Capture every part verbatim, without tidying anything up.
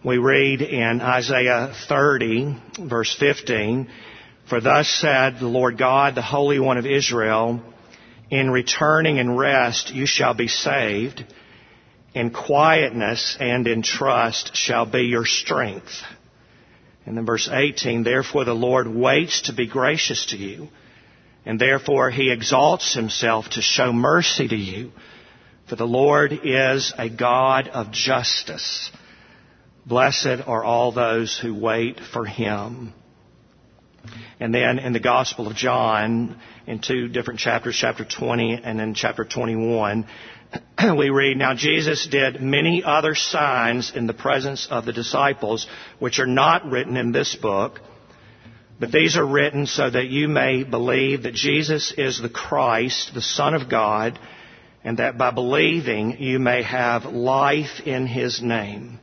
We read in Isaiah thirty, verse fifteen, "For thus said the Lord God, the Holy One of Israel, in returning and rest you shall be saved. In quietness and in trust shall be your strength." And then verse eighteen, "Therefore the Lord waits to be gracious to you, and therefore He exalts Himself to show mercy to you. For the Lord is a God of justice. Blessed are all those who wait for Him." And then in the Gospel of John, in two different chapters, chapter twenty and then chapter twenty-one, we read, "Now Jesus did many other signs in the presence of the disciples, which are not written in this book, but these are written so that you may believe that Jesus is the Christ, the Son of God, and that by believing you may have life in His name."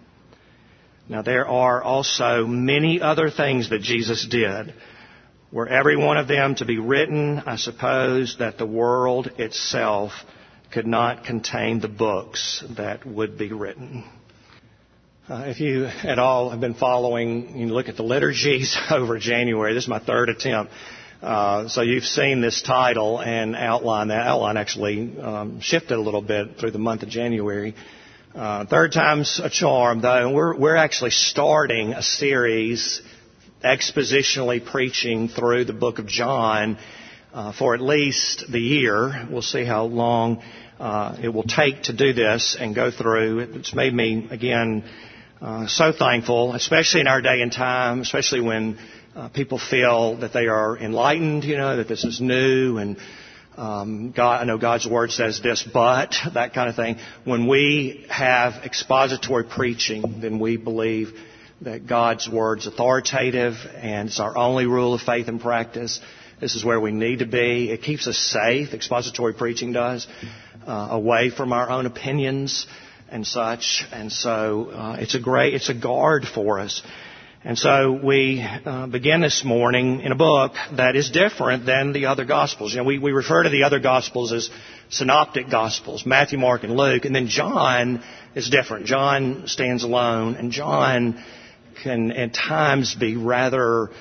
Now there are also many other things that Jesus did. Were every one of them to be written, I suppose that the world itself could not contain the books that would be written. Uh, if you at all have been following, you look at the liturgies over January. This is my third attempt. Uh, so you've seen this title and outline. That outline actually um, shifted a little bit through the month of January. Uh, third time's a charm, though. We're, we're actually starting a series expositionally preaching through the book of John uh, for at least the year. We'll see how long uh, it will take to do this and go through. It's made me, again, uh, so thankful, especially in our day and time, especially when uh, people feel that they are enlightened, you know, that this is new and Um, God, I know God's Word says this, but that kind of thing. When we have expository preaching, then we believe that God's Word's authoritative and it's our only rule of faith and practice. This is where we need to be. It keeps us safe, expository preaching does, uh, away from our own opinions and such. And so uh, it's a great, it's a guard for us. And so we uh, begin this morning in a book that is different than the other Gospels. You know, we, we refer to the other Gospels as synoptic Gospels, Matthew, Mark, and Luke. And then John is different. John stands alone, and John can at times be rather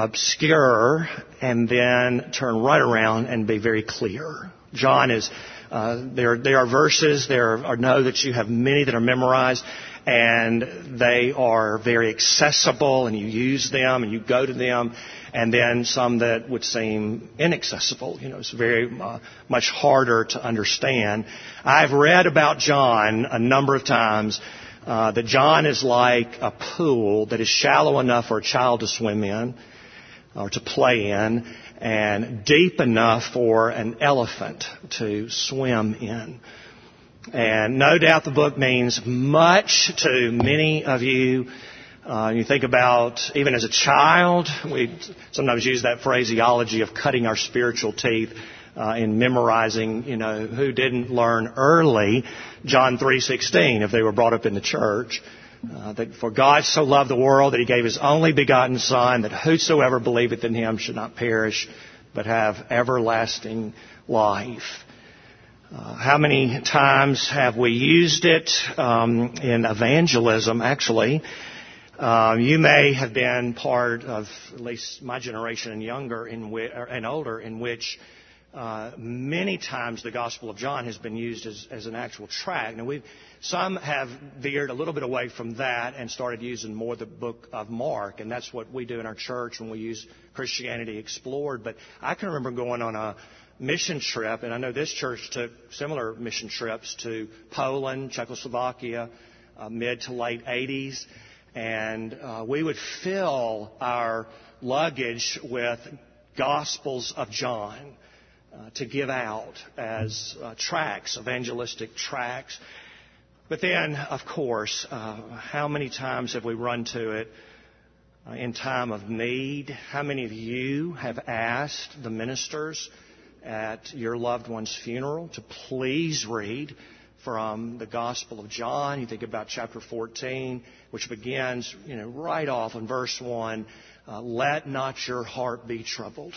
obscure and then turn right around and be very clear. John is, uh, there, there are verses, there are, know that you have many that are memorized, and they are very accessible, and you use them, and you go to them, and then some that would seem inaccessible. You know, it's very uh, much harder to understand. I've read about John a number of times, uh, that John is like a pool that is shallow enough for a child to swim in, or to play in, and deep enough for an elephant to swim in. And no doubt the book means much to many of you. Uh, you think about, even as a child, we sometimes use that phraseology of cutting our spiritual teeth uh, in memorizing, you know, who didn't learn early John three sixteen if they were brought up in the church. Uh, that for God so loved the world that He gave His only begotten Son, that whosoever believeth in Him should not perish, but have everlasting life. Uh, how many times have we used it um, in evangelism, actually? Uh, you may have been part of, at least my generation and younger in whi- and older, in which uh, many times the Gospel of John has been used as, as an actual tract. Now, we've, some have veered a little bit away from that and started using more the book of Mark, and that's what we do in our church when we use Christianity Explored. But I can remember going on a mission trip, and I know this church took similar mission trips to Poland, Czechoslovakia, uh, mid to late eighties, and uh, we would fill our luggage with Gospels of John uh, to give out as uh, tracts, evangelistic tracts. But then, of course, uh, how many times have we run to it uh, in time of need? How many of you have asked the ministers at your loved one's funeral to please read from the Gospel of John? You think about chapter fourteen, which begins, you know, right off in verse one, uh, let not your heart be troubled.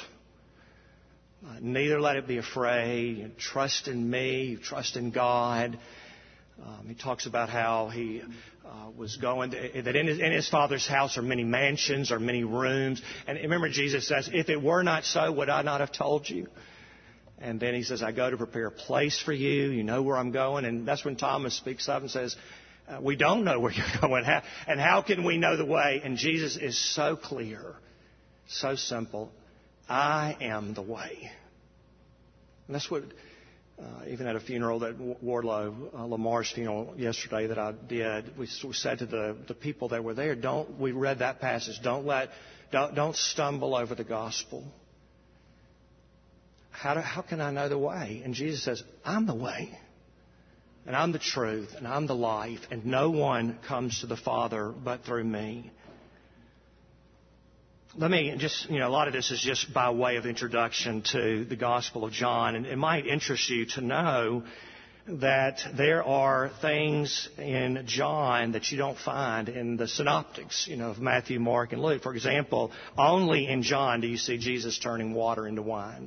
Uh, neither let it be afraid. Trust in me. Trust in God. Um, he talks about how he uh, was going, to, that in his, in his Father's house are many mansions, or many rooms. And remember, Jesus says, if it were not so, would I not have told you? And then he says, I go to prepare a place for you. You know where I'm going. And that's when Thomas speaks up and says, uh, we don't know where you're going. How, and how can we know the way? And Jesus is so clear, so simple. I am the way. And that's what... Uh, even at a funeral that Wardlow, uh, Lamar's funeral yesterday that I did, we, we said to the, the people that were there, don't, we read that passage, don't let, don't, don't stumble over the gospel. How do, how can I know the way? And Jesus says, I'm the way, and I'm the truth, and I'm the life, and no one comes to the Father but through me. Let me just, you know, a lot of this is just by way of introduction to the Gospel of John. And it might interest you to know that there are things in John that you don't find in the synoptics, you know, of Matthew, Mark, and Luke. For example, only in John do you see Jesus turning water into wine.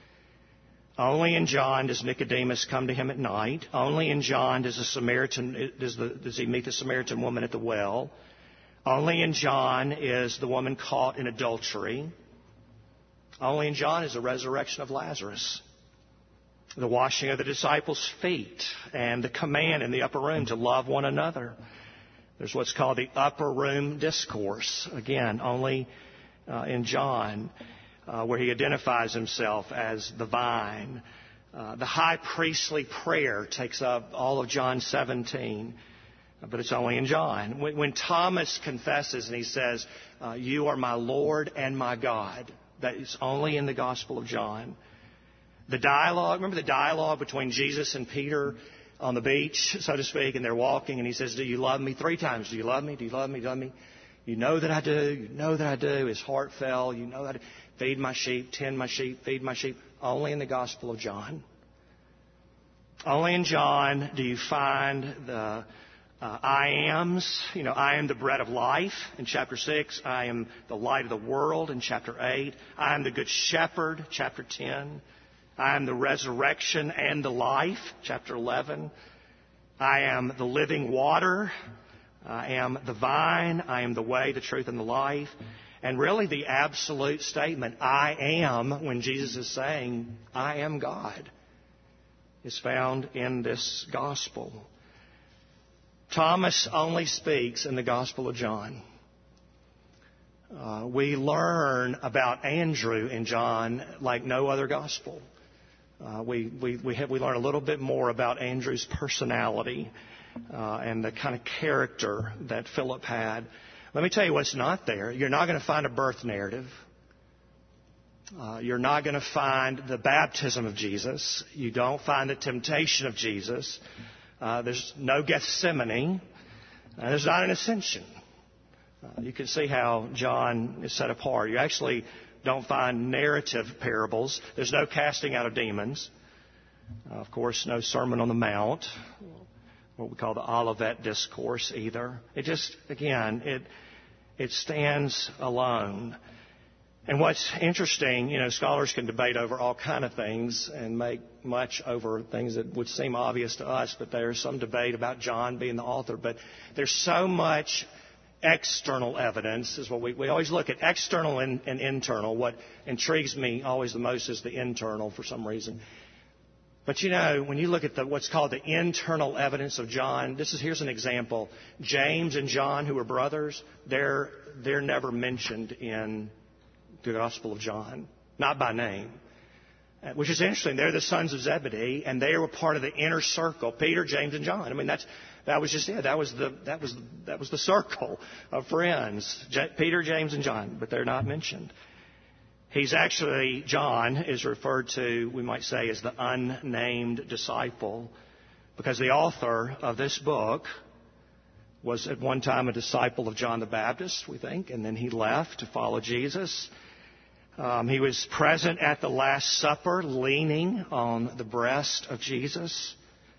Only in John does Nicodemus come to him at night. Only in John does, a Samaritan, does, the, does he meet the Samaritan woman at the well. Only in John is the woman caught in adultery. Only in John is the resurrection of Lazarus, the washing of the disciples' feet, and the command in the upper room to love one another. There's what's called the upper room discourse. Again, only uh, in John, uh, where he identifies himself as the vine. Uh, the high priestly prayer takes up all of John seventeen. But it's only in John. When, when Thomas confesses and he says, uh, you are my Lord and my God, that is only in the Gospel of John. The dialogue, remember the dialogue between Jesus and Peter on the beach, so to speak, and they're walking, and he says, do you love me? Three times. Do you love me? Do you love me? Do you love me? You know that I do. You know that I do. His heart fell. You know that I do. Feed my sheep, tend my sheep, feed my sheep. Only in the Gospel of John. Only in John do you find the Uh, I ams, you know, I am the bread of life in chapter six. I am the light of the world in chapter eight. I am the good shepherd, chapter ten. I am the resurrection and the life, chapter eleven. I am the living water. I am the vine. I am the way, the truth, and the life. And really the absolute statement, I am, when Jesus is saying, I am God, is found in this gospel. Thomas only speaks in the Gospel of John. Uh, we learn about Andrew in John like no other gospel. Uh, we we we, have, we learn a little bit more about Andrew's personality uh, and the kind of character that Philip had. Let me tell you what's not there. You're not going to find a birth narrative. Uh, you're not going to find the baptism of Jesus. You don't find the temptation of Jesus. Uh, there's no Gethsemane. Uh, there's not an ascension. Uh, you can see how John is set apart. You actually don't find narrative parables. There's no casting out of demons. Uh, of course, no Sermon on the Mount, what we call the Olivet Discourse either. It just, again, it it stands alone. And what's interesting, you know, scholars can debate over all kind of things and make much over things that would seem obvious to us, but there's some debate about John being the author. But there's so much external evidence, is what we, we always look at, external and, and internal. What intrigues me always the most is the internal for some reason. But, you know, when you look at the, what's called the internal evidence of John, this is, here's an example. James and John, who were brothers, they're, they're never mentioned in the Gospel of John, not by name, which is interesting. They're the sons of Zebedee, and they were part of the inner circle: Peter, James, and John. I mean, that's that was just it. That was the that was that was the circle of friends: J- Peter, James, and John. But they're not mentioned. He's actually, John is referred to, we might say, as the unnamed disciple, because the author of this book was at one time a disciple of John the Baptist, we think, and then he left to follow Jesus. Um, he was present at the Last Supper, leaning on the breast of Jesus.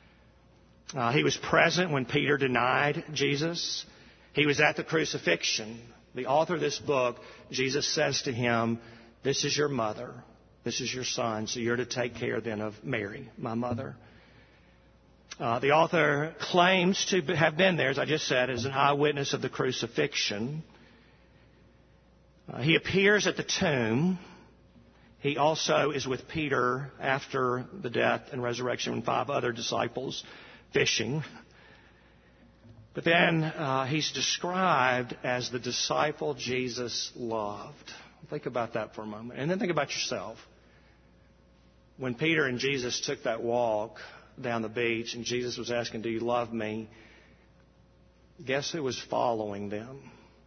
Uh, he was present when Peter denied Jesus. He was at the crucifixion. The author of this book, Jesus says to him, this is your mother, this is your son, so you're to take care then of Mary, my mother. Uh, the author claims to have been there, as I just said, as an eyewitness of the crucifixion. Uh, he appears at the tomb. He also is with Peter after the death and resurrection and five other disciples fishing. But then uh, he's described as the disciple Jesus loved. Think about that for a moment. And then think about yourself. When Peter and Jesus took that walk down the beach and Jesus was asking, "Do you love me?" Guess who was following them?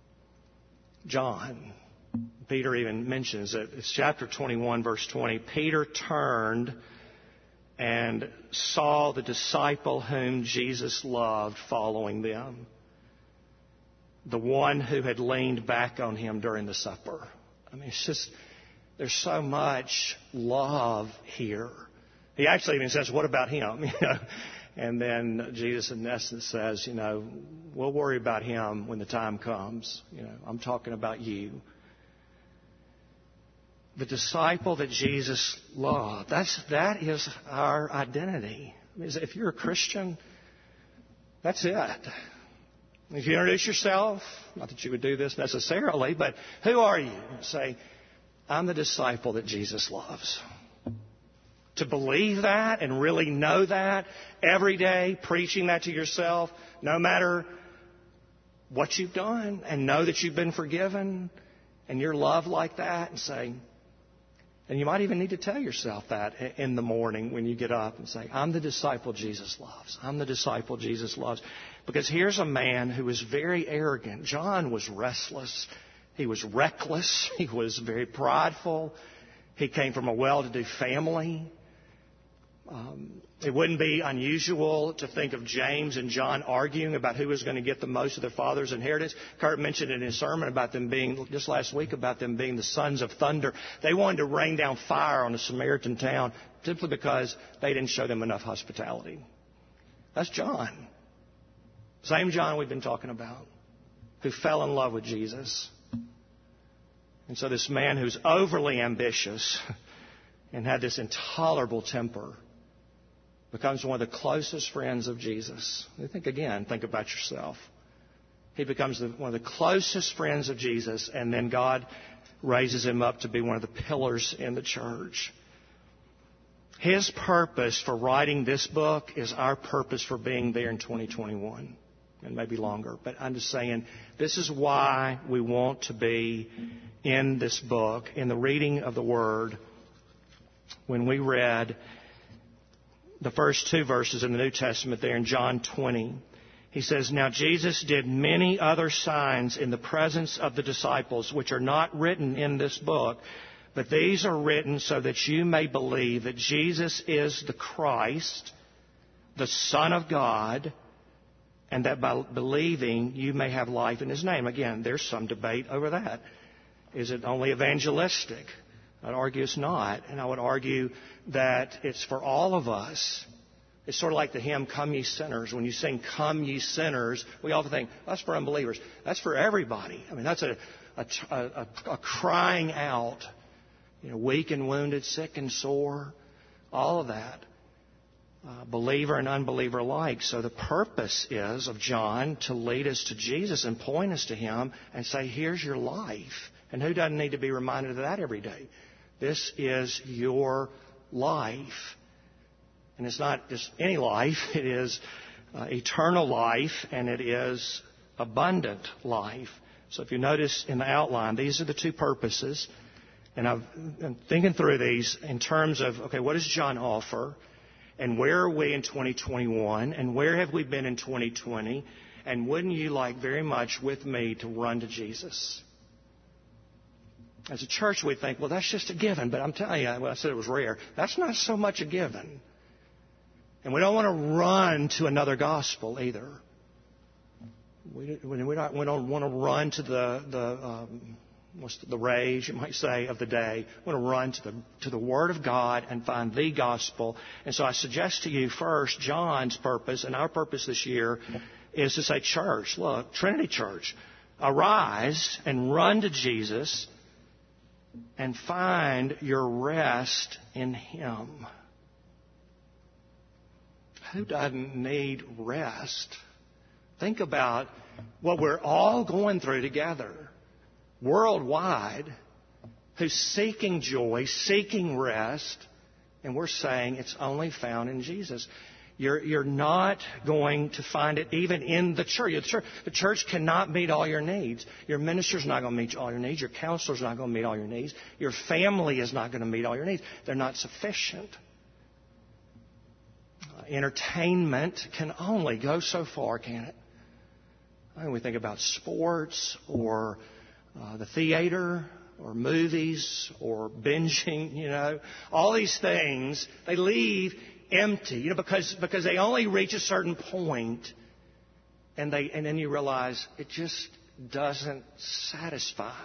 John. Peter even mentions it. It's chapter twenty-one, verse twenty. Peter turned and saw the disciple whom Jesus loved following them. The one who had leaned back on him during the supper. I mean, it's just, there's so much love here. He actually even says, "What about him?" You know? And then Jesus, in essence, says, you know, we'll worry about him when the time comes. You know, I'm talking about you. The disciple that Jesus loved. That's, that is our identity. I mean, if you're a Christian, that's it. If you introduce yourself, not that you would do this necessarily, but who are you? Say, I'm the disciple that Jesus loves. To believe that and really know that every day, preaching that to yourself, no matter what you've done, and know that you've been forgiven, and you're loved like that, and say, and you might even need to tell yourself that in the morning when you get up and say, I'm the disciple Jesus loves. I'm the disciple Jesus loves. Because here's a man who was very arrogant. John was restless. He was reckless. He was very prideful. He came from a well-to-do family. Um, it wouldn't be unusual to think of James and John arguing about who was going to get the most of their father's inheritance. Kurt mentioned in his sermon about them being, just last week, about them being the sons of thunder. They wanted to rain down fire on a Samaritan town simply because they didn't show them enough hospitality. That's John. Same John we've been talking about, who fell in love with Jesus. And so this man who's overly ambitious and had this intolerable temper becomes one of the closest friends of Jesus. I think again, think about yourself. He becomes the, one of the closest friends of Jesus, and then God raises him up to be one of the pillars in the church. His purpose for writing this book is our purpose for being there in twenty twenty-one, and maybe longer. But I'm just saying, this is why we want to be in this book, in the reading of the Word. When we read the first two verses in the New Testament there in John twenty, he says, Now Jesus did many other signs in the presence of the disciples, which are not written in this book, but these are written so that you may believe that Jesus is the Christ, the Son of God, and that by believing you may have life in His name. Again, there's some debate over that. Is it only evangelistic? I'd argue it's not. And I would argue that it's for all of us. It's sort of like the hymn, Come Ye Sinners. When you sing, Come Ye Sinners, we often think, that's for unbelievers. That's for everybody. I mean, that's a, a, a, a crying out, you know, weak and wounded, sick and sore, all of that. Uh, believer and unbeliever alike. So the purpose is of John to lead us to Jesus and point us to Him and say, here's your life. And who doesn't need to be reminded of that every day? This is your life. And it's not just any life. It is uh, eternal life, and it is abundant life. So if you notice in the outline, these are the two purposes. And I've been thinking through these in terms of, okay, what does John offer? And where are we in twenty twenty-one? And where have we been in twenty twenty? And wouldn't you like very much with me to run to Jesus? As a church, we think, well, that's just a given. But I'm telling you, well, I said it was rare. That's not so much a given. And we don't want to run to another gospel either. We, we, don't, we don't want to run to the, the um, what's the, the rage, you might say, of the day. We want to run to the, to the Word of God and find the gospel. And so I suggest to you first, John's purpose and our purpose this year is to say, church, look, Trinity Church, arise and run to Jesus and find your rest in Him. who doesn't need rest? Think about what we're all going through together, worldwide, who's seeking joy, seeking rest, and we're saying it's only found in Jesus. You're, you're not going to find it even in the church. The church. The church cannot meet all your needs. Your minister's not going to meet all your needs. Your counselor's not going to meet all your needs. Your family is not going to meet all your needs. They're not sufficient. Uh, entertainment can only go so far, can it? When we think about sports or uh, the theater or movies or binging, you know, all these things, they leave empty, you know, because because they only reach a certain point, and they and then you realize it just doesn't satisfy.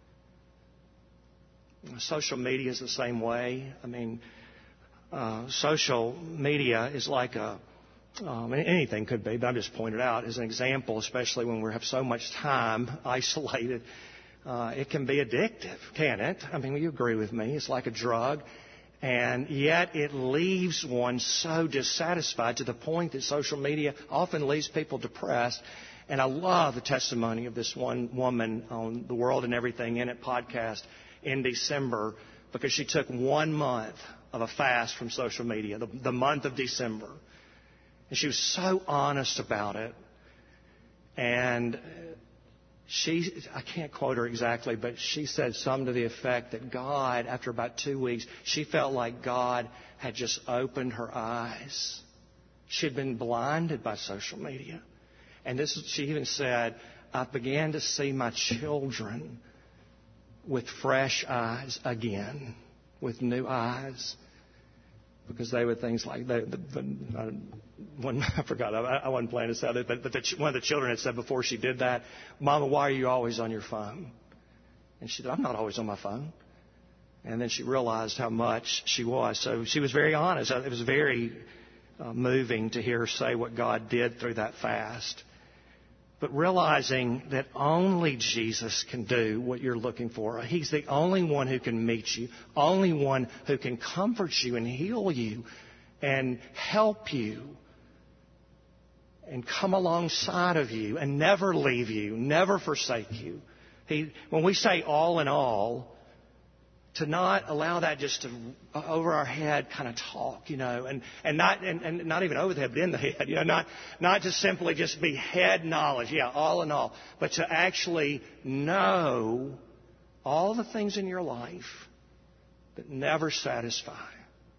Social media is the same way. I mean, uh, social media is like a um, anything could be, but I'm just pointing it out as an example, especially when we have so much time isolated. Uh, it can be addictive, can it? I mean, you agree with me? It's like a drug. And yet it leaves one so dissatisfied to the point that social media often leaves people depressed. And I love the testimony of this one woman on the World and Everything in It podcast in December, because she took one month of a fast from social media, the, the month of December. And she was so honest about it. And She, I can't quote her exactly, but she said something to the effect that God, after about two weeks, she felt like God had just opened her eyes. She had been blinded by social media. And this, she even said, I began to see my children with fresh eyes again, with new eyes. Because they were things like, they, the, the, uh, one, I forgot, I, I wasn't planning to say that, but, but the, one of the children had said before she did that, Mama, why are you always on your phone? And she said, I'm not always on my phone. And then she realized how much she was. So she was very honest. It was very uh, moving to hear her say what God did through that fast. But realizing that only Jesus can do what you're looking for. He's the only one who can meet you, only one who can comfort you and heal you and help you and come alongside of you and never leave you, never forsake you. He, when we say all in all, to not allow that just to over our head kind of talk, you know, and, and not and, and not even over the head, but in the head, you know, not not to simply just be head knowledge, yeah, all in all, but to actually know all the things in your life that never satisfy.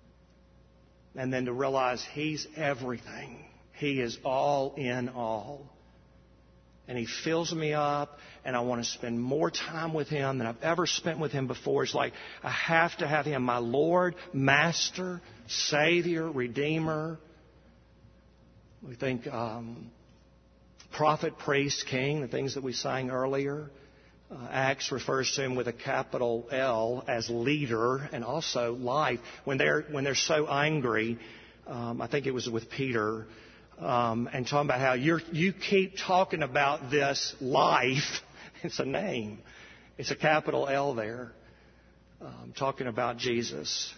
And then to realize He's everything. He is all in all. And He fills me up, and I want to spend more time with Him than I've ever spent with Him before. It's like I have to have Him, my Lord, Master, Savior, Redeemer. We think um, prophet, priest, king, the things that we sang earlier. Uh, Acts refers to Him with a capital L as leader and also life. When they're when they're so angry, um, I think it was with Peter. Um, and talking about how you're, you keep talking about this life. It's a name. It's a capital L there. Um, talking about Jesus.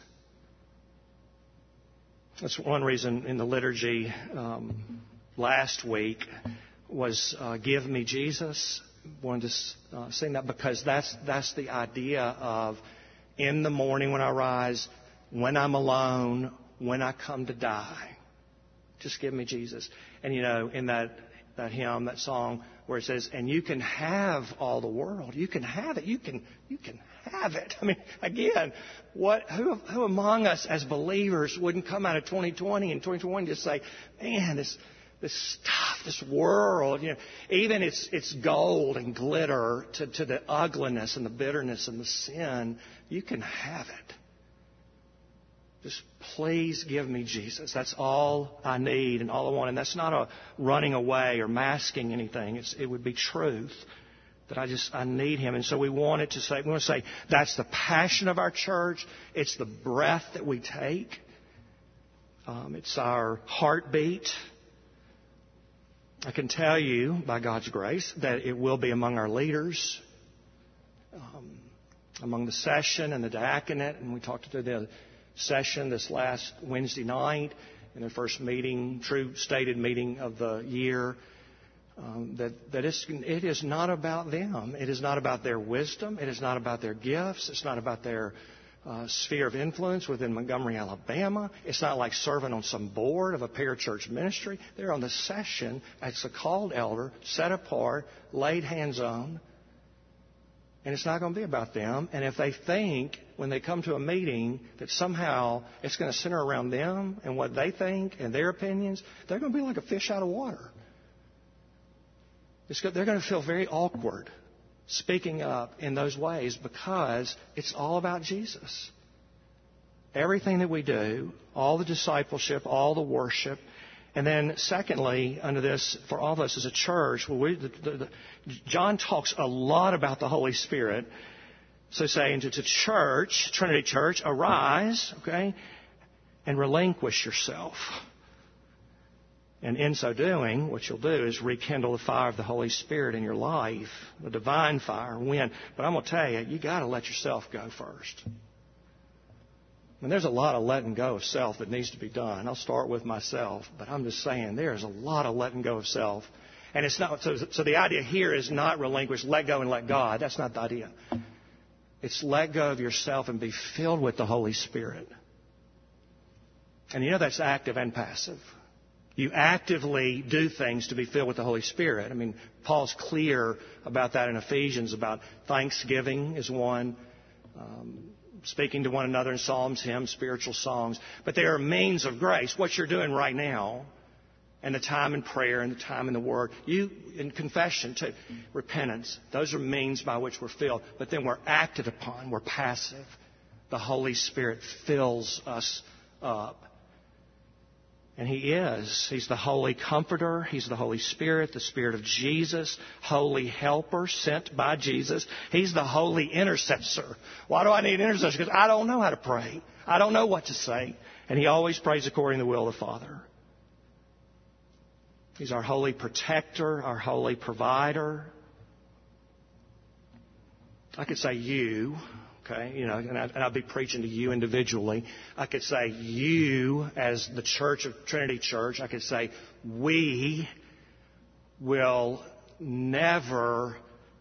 That's one reason in the liturgy um, last week was uh, Give Me Jesus. Wanted to uh, sing that because that's that's the idea of in the morning when I rise, when I'm alone, when I come to die. Just give me Jesus. And, you know, in that, that hymn, that song where it says, and you can have all the world. You can have it. You can, you can have it. I mean, again, what, who, who among us as believers wouldn't come out of twenty twenty and twenty twenty-one and just say, man, this, this stuff, this world, you know, even its, its gold and glitter to, to the ugliness and the bitterness and the sin, you can have it. Just please give me Jesus. That's all I need and all I want. And that's not a running away or masking anything. It's, it would be truth that I just, I need Him. And so we wanted to say, we want to say that's the passion of our church. It's the breath that we take. Um, it's our heartbeat. I can tell you, by God's grace, that it will be among our leaders, um, among the session and the diaconate. And we talked to the session this last Wednesday night, in their first meeting, true stated meeting of the year, um, that, that it's, it is not about them. It is not about their wisdom. It is not about their gifts. It's not about their uh, sphere of influence within Montgomery, Alabama. It's not like serving on some board of a parachurch ministry. They're on the session as a called elder, set apart, laid hands on. And it's not going to be about them. And if they think, when they come to a meeting, that somehow it's going to center around them and what they think and their opinions, they're going to be like a fish out of water. It's, they're going to feel very awkward speaking up in those ways because it's all about Jesus. Everything that we do, all the discipleship, all the worship. And then secondly, under this, for all of us as a church, well, we, the, the, the, John talks a lot about the Holy Spirit. So saying to the church, Trinity Church, arise, okay, and relinquish yourself. And in so doing, what you'll do is rekindle the fire of the Holy Spirit in your life, the divine fire, wind. But I'm going to tell you, you got to let yourself go first. And there's a lot of letting go of self that needs to be done. I'll start with myself, but I'm just saying there's a lot of letting go of self. And it's not, so, so the idea here is not relinquish, let go and let God. That's not the idea. It's let go of yourself and be filled with the Holy Spirit. And you know that's active and passive. You actively do things to be filled with the Holy Spirit. I mean, Paul's clear about that in Ephesians, about thanksgiving is one, um, speaking to one another in psalms, hymns, spiritual songs. But they are means of grace. What you're doing right now, and the time in prayer and the time in the Word, you in confession too, repentance. Those are means by which we're filled. But then we're acted upon. We're passive. The Holy Spirit fills us up. And He is. He's the Holy Comforter. He's the Holy Spirit, the Spirit of Jesus, Holy Helper sent by Jesus. He's the Holy Intercessor. Why do I need an intercessor? Because I don't know how to pray. I don't know what to say. And He always prays according to the will of the Father. He's our Holy Protector, our Holy Provider. I could say you. Okay, you know, and, I, and I'll be preaching to you individually. I could say you as the Church of Trinity Church. I could say we will never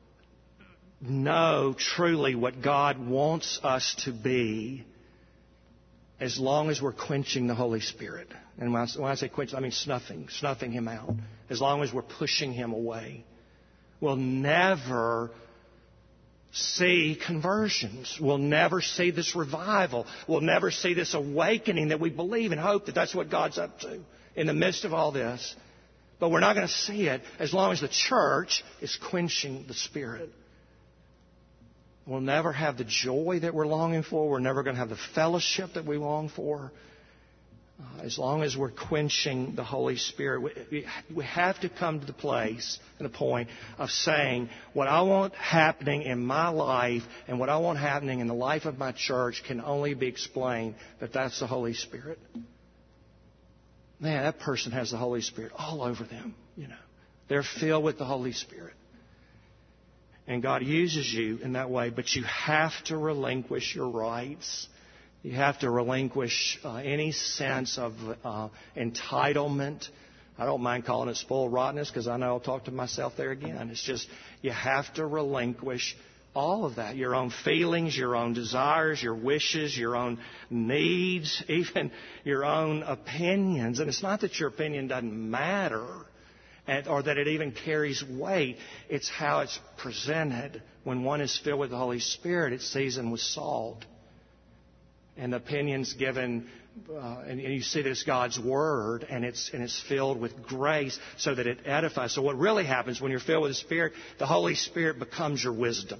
know truly what God wants us to be as long as we're quenching the Holy Spirit. And when I, when I say quench, I mean snuffing, snuffing Him out. As long as we're pushing Him away. We'll never see conversions. We'll never see this revival. We'll never see this awakening that we believe and hope that that's what God's up to in the midst of all this. But we're not going to see it as long as the church is quenching the Spirit. We'll never have the joy that we're longing for. We're never going to have the fellowship that we long for. Uh, as long as we're quenching the Holy Spirit, we, we have to come to the place and the point of saying what I want happening in my life and what I want happening in the life of my church can only be explained that that's the Holy Spirit. Man, that person has the Holy Spirit all over them. You know, they're filled with the Holy Spirit. And God uses you in that way, but you have to relinquish your rights. You have to relinquish uh, any sense of uh, entitlement. I don't mind calling it spoiled rottenness because I know I'll talk to myself there again. It's just you have to relinquish all of that. Your own feelings, your own desires, your wishes, your own needs, even your own opinions. And it's not that your opinion doesn't matter and, or that it even carries weight. It's how it's presented. When one is filled with the Holy Spirit, it's seasoned with salt. And the opinions given, uh, and, and you see that it's God's Word, and it's and it's filled with grace so that it edifies. So what really happens when you're filled with the Spirit, the Holy Spirit becomes your wisdom.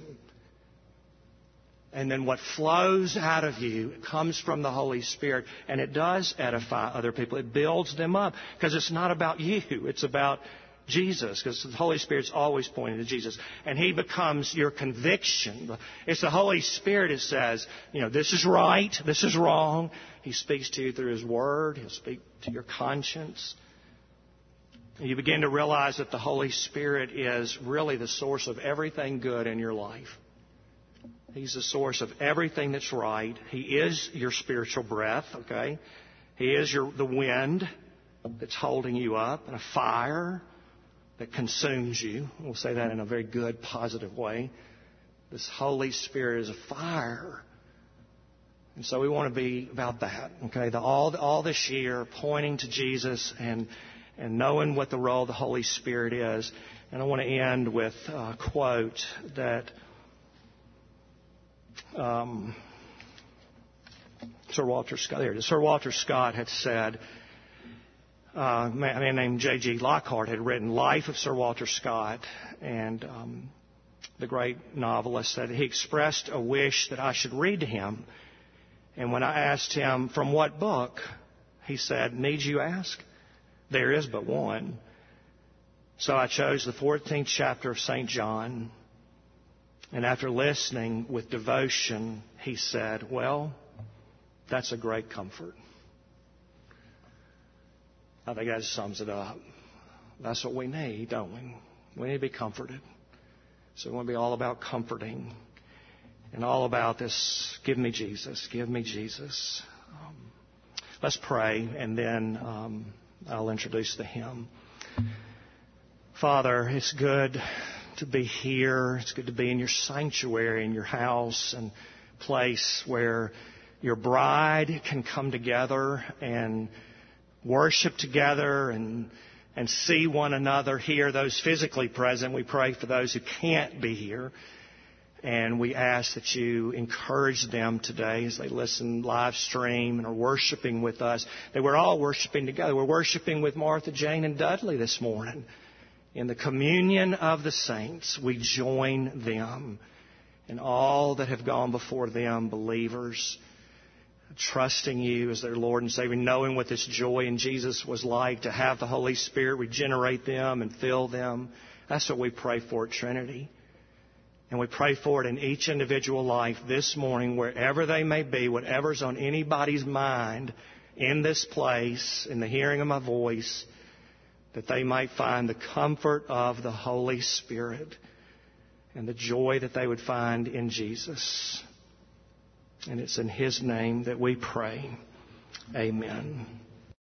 And then what flows out of you comes from the Holy Spirit, and it does edify other people. It builds them up because it's not about you. It's about Jesus, because the Holy Spirit's always pointing to Jesus. And He becomes your conviction. It's the Holy Spirit that says, you know, this is right, this is wrong. He speaks to you through His Word. He'll speak to your conscience. And you begin to realize that the Holy Spirit is really the source of everything good in your life. He's the source of everything that's right. He is your spiritual breath, okay? He is your, the wind that's holding you up, and a fire that consumes you. We'll say that in a very good, positive way. This Holy Spirit is a fire. And so we want to be about that. Okay, the, all all this year pointing to Jesus and and knowing what the role of the Holy Spirit is. And I want to end with a quote that um, Sir Walter Scott. There it is. Sir Walter Scott had said. Uh, a man named J G Lockhart had written Life of Sir Walter Scott, and um, the great novelist said he expressed a wish that I should read to him. And when I asked him, from what book? He said, need you ask? There is but one. So I chose the fourteenth chapter of Saint John. And after listening with devotion, he said, well, that's a great comfort. I think that sums it up. That's what we need, don't we? We need to be comforted. So we want to be all about comforting and all about this, give me Jesus, give me Jesus. Um, let's pray, and then um, I'll introduce the hymn. Father, it's good to be here. It's good to be in your sanctuary, in your house, and place where your bride can come together and worship together and and see one another here. Those physically present, we pray for those who can't be here. And we ask that you encourage them today as they listen live stream and are worshiping with us. That we're all worshiping together. We're worshiping with Martha, Jane, and Dudley this morning. In the communion of the saints, we join them and all that have gone before them, believers, trusting you as their Lord and Savior, knowing what this joy in Jesus was like, to have the Holy Spirit regenerate them and fill them. That's what we pray for at Trinity. And we pray for it in each individual life this morning, wherever they may be, whatever's on anybody's mind in this place, in the hearing of my voice, that they might find the comfort of the Holy Spirit and the joy that they would find in Jesus. And it's in His name that we pray. Amen.